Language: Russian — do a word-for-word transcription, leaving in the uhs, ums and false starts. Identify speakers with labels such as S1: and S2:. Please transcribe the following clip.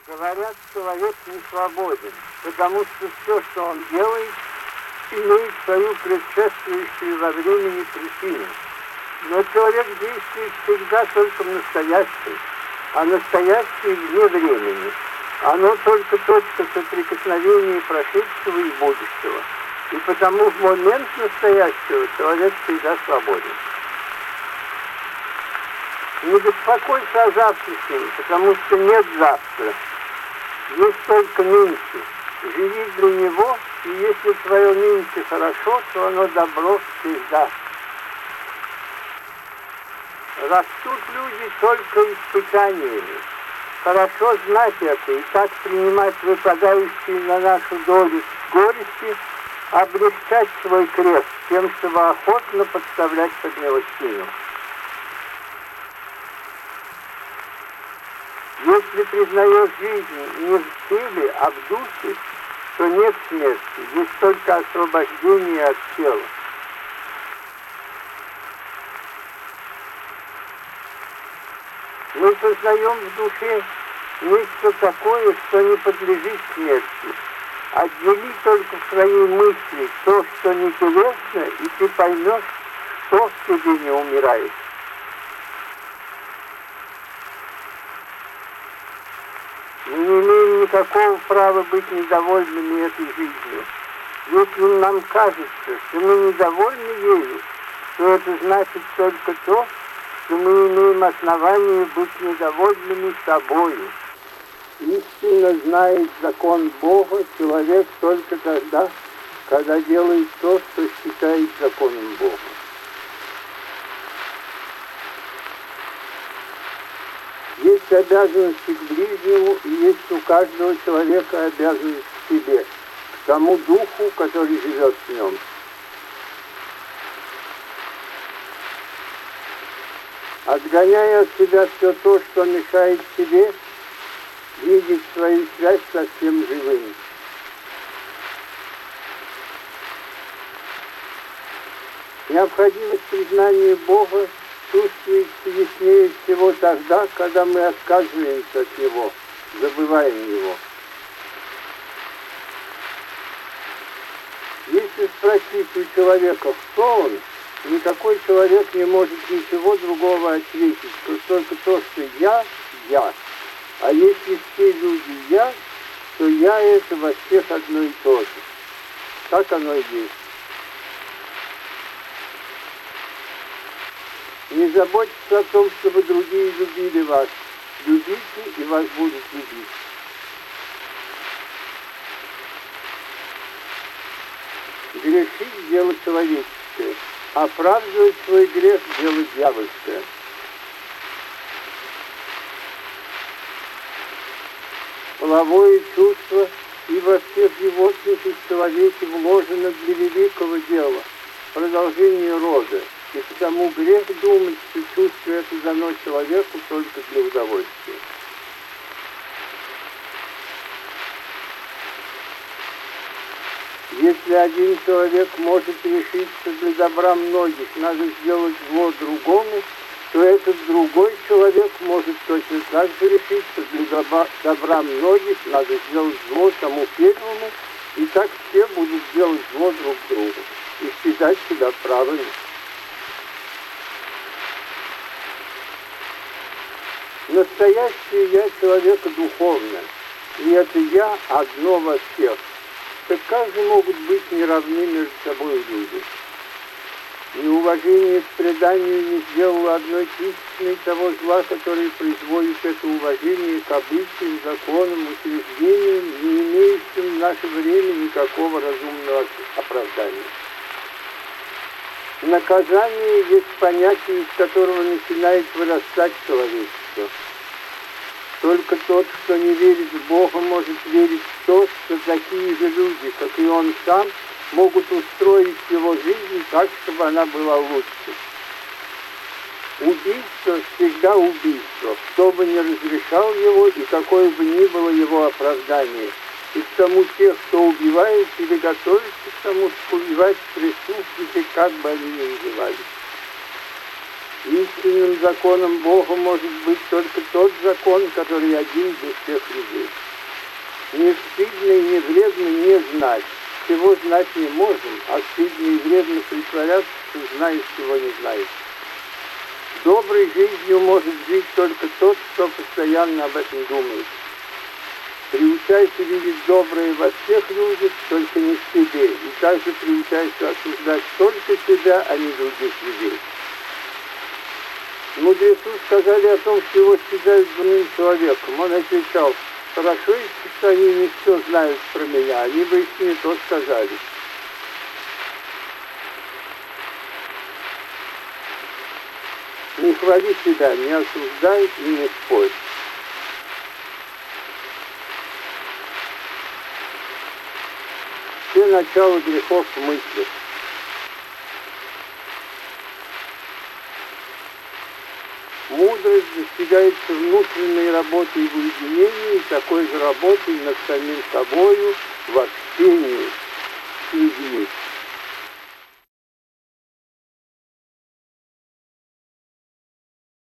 S1: Говорят, человек не свободен, потому что все, что он делает, имеет свою предшествующую во времени причину. Но человек действует всегда только в настоящем, а настоящее вне времени. Оно только точка соприкосновения прошедшего и будущего. И потому в момент настоящего человек всегда свободен. Не беспокойся о завтрашнем, потому что нет завтра. Есть только нынче. Живи для него, и если твое нынче хорошо, то оно добро всегда. Растут люди только испытаниями. Хорошо знать это и так принимать выпадающие на нашу долю горести, облегчать свой крест тем, чтобы охотно подставлять под него спину. Если признаешь жизнь не в теле, а в духе, то нет смерти, есть только освобождение от тела. Мы сознаем в душе нечто такое, что не подлежит смерти. Отдели только в своей мысли то, что не телесно, и ты поймешь, что в тебе не умирает. Мы не имеем никакого права быть недовольными этой жизнью. Если нам кажется, что мы недовольны ею, то это значит только то, что мы имеем основание быть недовольными собою. Истинно знает закон Бога человек только тогда, когда делает то, что считает законом Бога. Есть обязанности к ближнему, и есть у каждого человека обязанность к себе, к тому духу, который живет в нем. Отгоняя от себя все то, что мешает себе, видеть свою связь со всем живым. Необходимость признания Бога чувствуется яснее всего тогда, когда мы отказываемся от Него, забываем Его. Если спросить у человека, кто он, никакой человек не может ничего другого ответить, только то, что я, я. А если все люди я, то я это во всех одно и то же. Так оно и есть. Не заботьтесь о том, чтобы другие любили вас. Любите, и вас будут любить. Грешить – дело человеческое. Оправдывать свой грех – дело дьявольское. Половое чувство и во всех животных и в человеке вложено для великого дела, продолжения рода. И потому грех думать, что чувство это дано человеку только для удовольствия. Если один человек может решиться для добра многих, надо сделать зло другому, то этот другой человек может точно так же решиться для добра, добра многих, надо сделать зло тому первому, и так все будут делать зло друг другу и считать себя правыми. Настоящее я человека духовно, и это я одно во всех. Так как же могут быть неравны между собой люди? Неуважение к преданию не сделало одной тысячной того зла, которое производит это уважение к обычаям, законам, учреждениям, не имеющим в наше время никакого разумного оправдания. Наказание есть понятие, из которого начинает вырастать человечество. Только тот, кто не верит в Бога, может верить в то, что такие же люди, как и он сам, могут устроить его жизнь так, чтобы она была лучше. Убийство всегда убийство, кто бы ни разрешал его и какое бы ни было его оправдание. И к тому тех, кто убивает или готовится к тому, чтобы убивать преступники, как бы они ни назывались. Истинным законом Бога может быть только тот закон, который один для всех людей. Не стыдно и не вредно не знать. Чего знать не можем, а стыдно и вредно притворяться, что знаешь, чего не знаешь. Доброй жизнью может жить только тот, кто постоянно об этом думает. Приучайся видеть доброе во всех людях, только не в себе. И также приучайся осуждать только себя, а не других людей. Мудрецы сказали о том, что его считают дурным человеком. Он отвечал: хорошо, если что они не все знают про меня, они бы еще не то сказали. Не хвали себя, не осуждай и не спорь. Все начала грехов в мыслях. Мудрость достигается внутренней работой в уединении и такой же работой над самим собою в общении с людьми.